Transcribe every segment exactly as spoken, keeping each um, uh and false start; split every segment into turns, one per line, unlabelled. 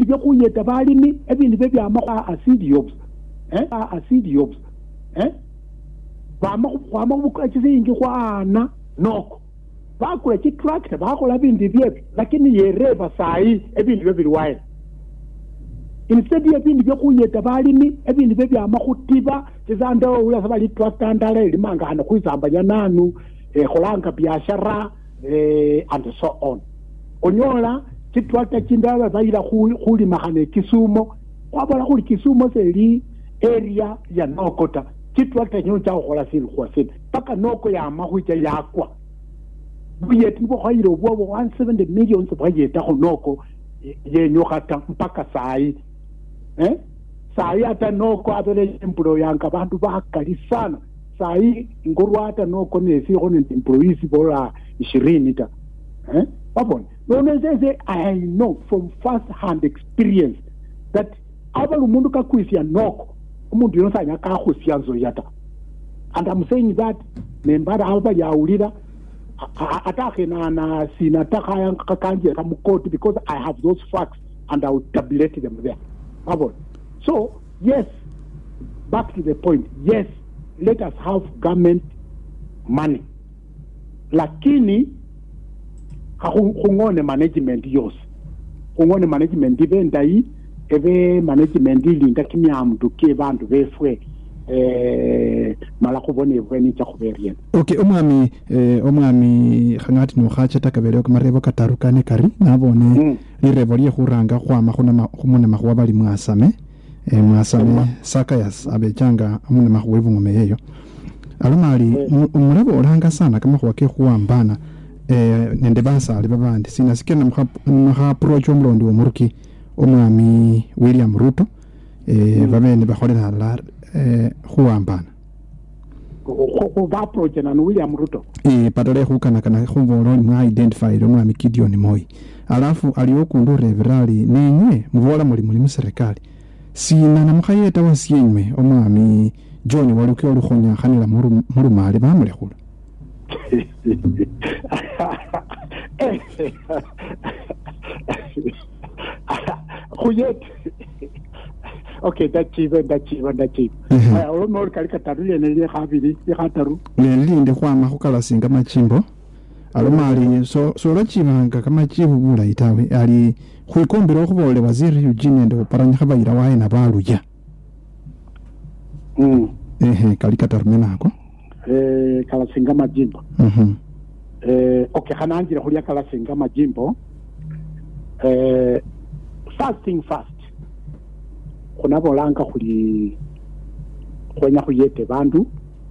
byokuyeta balimi ebintu bebyama kwa acid yobs eh acid yobs eh bama kwama kukachizingi kwana noko bakula chi tractor bakola bintu byebyo lakini yereva sai ebintu bebirwaye instead y'ebintu byokuyeta balimi ebintu bebyama kutiba kizanda ula sabali tractor ndala elimanga hano kwizambanya nanu eh kolanga biashara eh and so on onyola chitwata chindala zaira khuli mahane Kisumo kwabala khuli Kisumo seli area ya Nokota chitwata nyo cha khola sili kwa sili paka noko ya mahwicha yakwa buyeti bo khayiro bo one hundred seventy million buyeta ko noko ye nyokata mpaka sai eh sai ata noko abele employee yanka bantu bakali sana sai ngorwata noko nesi khone employees bola twenty ta eh babona no say I know from first hand experience that abalu mundu kakwisia noko umuntu yonsanya ka khusyanzo yata and I'm saying that membara aba yaulira atake na na sina takaya kakanje kamukoti because I have those facts and I will tabulate them there babona so yes back to the point yes let us have government money lakini khungone management yos khungone management ibendai ebe management ilinda kimyamdu ke bantu befwe eh mala kubone bweni cha kuberien
okay omwami eh omwami khangati no khacha takabere ko marebo katarukane kari nabone mm. lirebo lye khuranga khwama khuna khumuna makhwa bali mwasame eh mwasame sakayas abechanga amuna makhwa bungome yeyo alumali umurebo oranga sana kama khwa ke khwambana eh nende basali babandi sinasikena mkha approach omlondi omuruki omwami William Ruto eh mm. babene bakholera la eh khuambana
ko ba approach na William Ruto
eh patale khukana kana khumvolo mwa identify omwami Gideon Moi alafu aliyokundu reverali nenywe muvola muri muri muserikali sina namkhayeta wasienywe omwami John waluke olukhonya khanira muru muru mali bamulekhula
Kuyet okay that's even that's even that's it I almost karikataru le khabiri khataru
lelinde khwama khukala singa machimbo alomali so so lachimanga kama chibu bula itawe ali khwikombera khubole waziri Eugene ndo paranya khabayira wae na baluja
mm
ehe karikataru menako
eh kala singa majimbo
mhm
eh okay khananjira khulia kala singa majimbo eh first thing first kunabolanga khuli khwenya khuyete bandu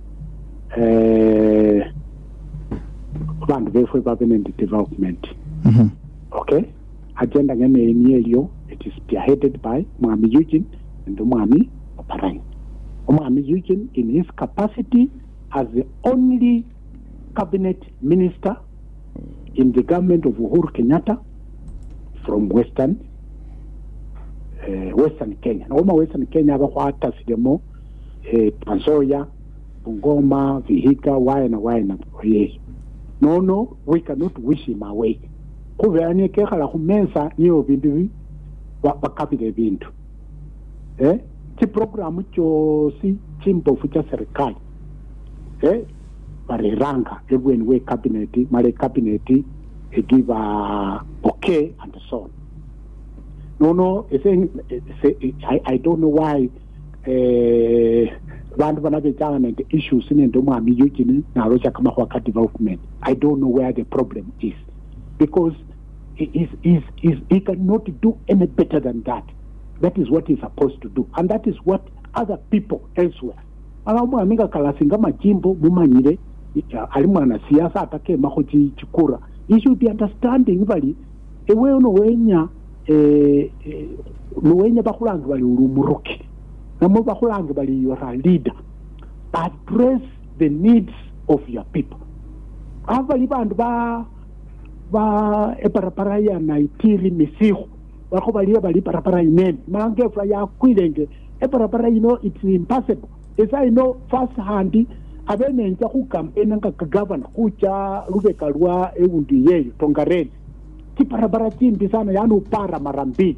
eh bandu befwe babenende development
mhm
okay agenda ngene yelio it is spearheaded by Mwami Eugene and Mwami Oparanya Mwami Eugene in his capacity as the only cabinet minister in the government of Uhuru Kenyatta from western uh, western Kenya. Naoma western Kenya abakwata sidemo eh Trans Nzoia, Bungoma, Vihiga, why na why na yes. No no, we cannot wish him away. Kuvani ke khala khumesa niyo bindu ba bakapile bintu. Eh? Ti program cho si chimbo fucha serikali. Eh? Bareranga ebweni we cabinet, male cabinet e give a okay and so on. No no, I I don't know why eh bantu banabetana the issues in ndo Mwami Eugene na rocha kama kwa development. I don't know where the problem is because he is is is he cannot do any better than that. That is what he's supposed to do and that is what other people elsewhere. Alamu aminga kalasinga majimbo mumanyire alimwana siasa atake mahoji chikura. You should be understanding bali ewe ono wenya eh no wenya bakulangi bali urumuruki. Namo bakulangi bali you are a leader. Address the needs of your people. Abali bantu ba ba eparapara ya naitiri misihu bako bali bali parapara inen mange fra ya kwilenge eparapara you know it's impossible. As I know first hand abene nja ku campaign nga governor kucha Lubeka lwa ewundi yeyo Tongareni kiparabara chimbi sana yani upara marambili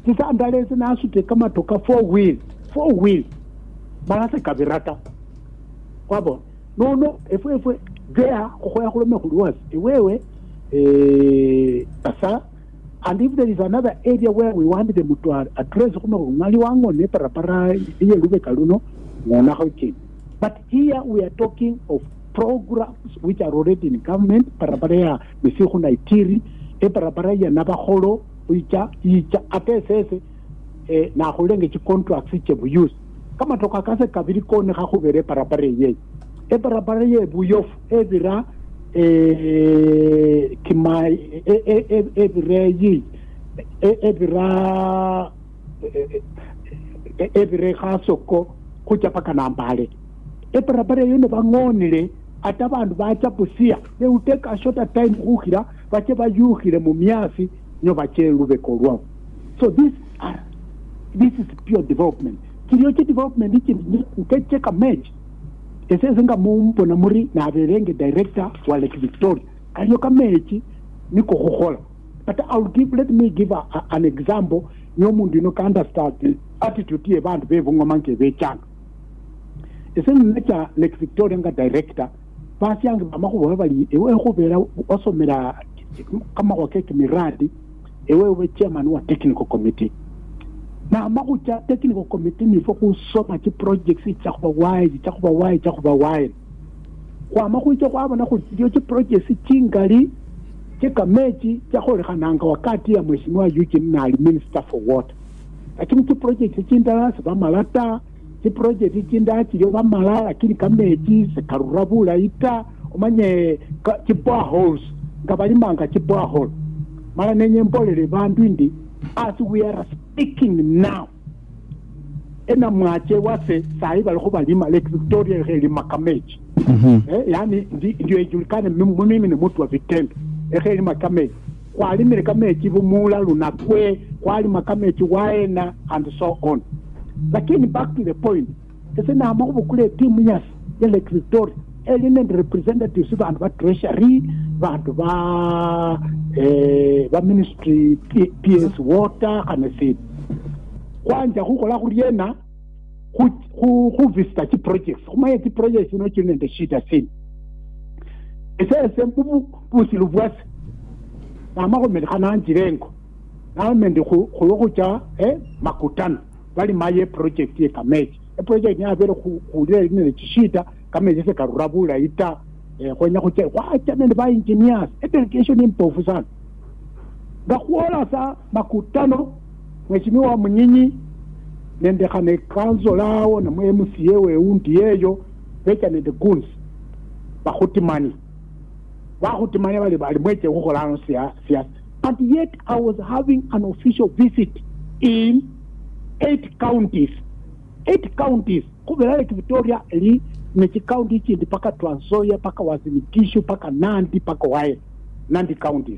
Sisa ndaleze na asute kama toka four wheel four wheel balase kabirata kwabo no no efwe efwe gea kokoya kulome kulwas ewewe eh asa. And if there is another area where we want them to address kuma ngali wango ne para para iye lube kaluno ngona hauki. But here we are talking of programs which are already in government para para ya misiku na itiri e para para ya nabaholo uicha icha atesese eh na holenge chi contracts che buyus kama toka kase kabiri kone ga go bere para para ye e para para ye buyof e bira eh kimai e e e bire yi e e bira e bire khasoko kucha paka nambale e para para yo ne bangonile ata bantu bacha pusia they will take a shorter time kukhira bache bayukhire mu myasi nyo bache lube kolwa. So this are this is pure development. Kiriyo development iki ukecheka match esezenga mumbo na muri na aberenge director wa Lake Victoria kanyo kamechi niko khokhola. But I'll give let me give a, a, an example nyo mundu no understand attitude ye bantu bevunga manke bechanga. Esenga Lake Victoria nga director basi yangu bamakubo bali ewe khobera osomera kama wakeke miradi ewe we chairman wa technical committee na makucha technical committee ni fo kusoma ki projects cha kuba wide cha kuba wide cha kuba wide kwa makucha kwa abana ku dio ki projects chingali cheka mechi cha khole khananga wakati ya mheshimiwa Eugene na minister for water lakini ki projects chinda ba malata ki project chinda chiro ba malala lakini kamechi sekarurabula ita umanye ki boreholes ngabali manga ki borehole mara nenye mbolele bantu indi as we are speaking now ena mwache wase sai bali kubalima Lake Victoria heli makameji
mhm
eh yani ndio ejulikane mimi ni mtu wa vitendo heli makameji kwali mire kameji bumula lunakwe kwali makameji waena and so on. Lakini back to the point esena amakubu kule timu yas ya Lake Victoria eline representatives bantu ba treasury bantu ba eh ba ministry P S water kana si kwanja kukola kuliena ku ku vista chi projects kuma ye chi projects no chine the shida sin ese sembu pusiluvwas na mako medikana njirengo na mende ku kulokucha eh makutano bali maye project ye kameji e project ya bero ku kulele ne chishita kameji se karurabula ita eh kwenya kuche wacha nende ba engineers e delegation impofu sana ngakuola sa makutano mheshimiwa Munyinyi nende kane kanzo lao na M C A we undi yeyo becha nende guns bahutimani bahutimani bali bali mweche kukolano sia sia. And yet I was having an official visit in eight counties eight counties kubera Lake Victoria eli mechi county chindi paka Trans Nzoia paka Uasin Gishu paka Nandi paka Wae Nandi counties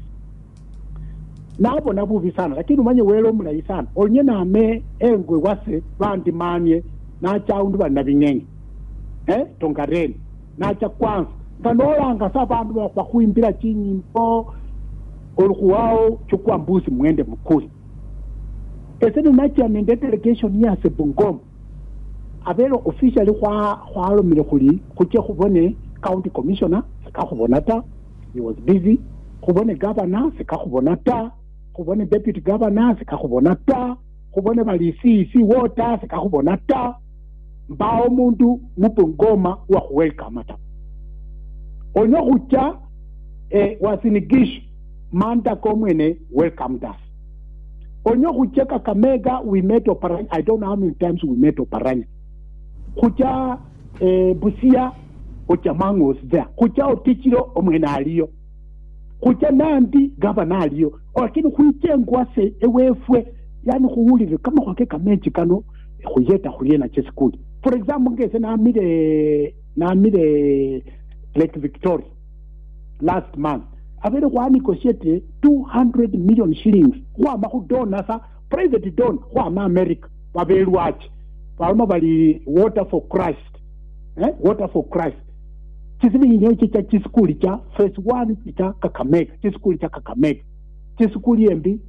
nabo nabuvi sana lakini umanye welo mulayi sana onye na me engwe wase bandi manye na chaundu bana binyenye eh tongareni na cha kwanza kanola ngasa bandu ba kuimbira chinyimbo olukuwao chukwa mbuzi mwende mukuli esene nacha mende delegation ya se Bungoma abelo officially kwa kwalo mile kuli kuche kubone county commissioner sika kubona ta he was busy kubone governor sika kubona ta kubone deputy governor sika kubona ta kubone bali C C water sika kubona ta mbao mundu mupungoma wa welcome ta onyo kucha eh Uasin Gishu manda komwene welcome us onyo kucheka Kamega we met Oparanya. I don't know how many times we met Oparanya. Kucha eh Busia Ochamango was there. Kucha Otichiro omwena aliyo. Kucha Nandi governor aliyo. Lakini kuichengwa se ewefwe yani kuulire kama kwake Kameji kano kuyeta kuliena chesikuli. For example ngese na amire na amire Lake Victoria last month avere kwa negotiate two hundred million shillings kwa makudona sa private don kwa ma America babelwachi paloma bali water for Christ eh water for Christ chisimi nyo chicha chiskuli cha phase one cha Kakamega chiskuli cha Kakamega chiskuli embi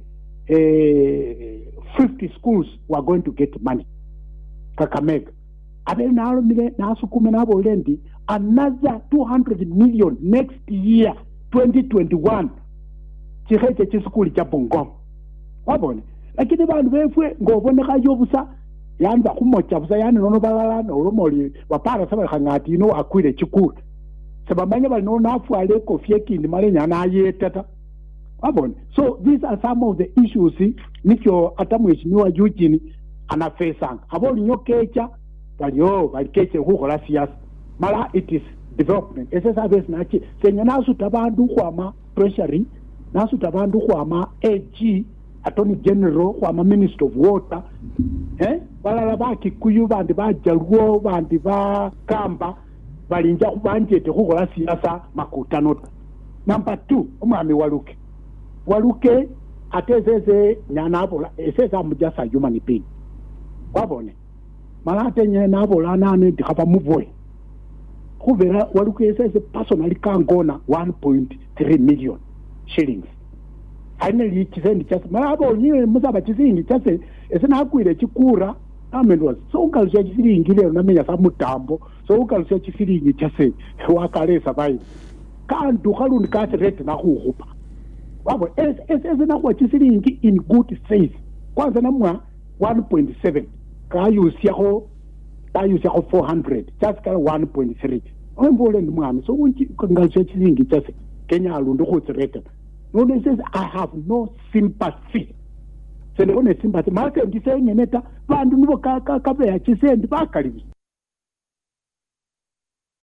uh, fifty schools were going to get money. Kakamega. Abe nalo mile nasukume nabo lendi another two hundred million next year twenty twenty-one. Chiheche chiskuli cha Bungoma. Wabone. Lakini bantu befwe ngoboneka yobusa yani bakumocha busa yani nono balala no moli bapara saba khangati no akwire chikuru. Sabamanya bali no nafu ale kofie kindi male nyana ayetata. Wabone. So these are some of the issues nikyo atamweshimiwa Eugene anafesanga. Aboli nyokecha baliyo balikeche hukola siasa. Mala it is development. Ese service nachi senya nasu tabandu kwama treasury nasu tabandu kwama A G Attorney General kwama Minister of Water eh balala baki kuyu bandi bajaruo bandi ba kamba balinja kubanjete hukola siasa makutano. Number two umwami Waluke Waluke atezeze nyanabola esesa mujasa human being. Wabone malate nye nabola nane dikapa muvoe kuvera Waluke esese personally kangona one point three million shillings finally chisendi chase malabo nyiwe musaba chisingi chase esena akwire chikura amendwa so ukalusha chisingi lero namenya samutambo so ukalusha chisingi chase wakalesa bai kantu kalundi kase rate na kuhupa wabo es es na kwa chisingi in good faith kwanza namwa one point seven kayusia ho kayusia ho four hundred just kala one point three ombole ndimwami so unchi ngalusha chisingi chase Kenya alundu ko rate. No one says I have no sympathy. So no sympathy. Marke ndise ngeneta bantu nibo ka ka ka be chisendi bakalibi.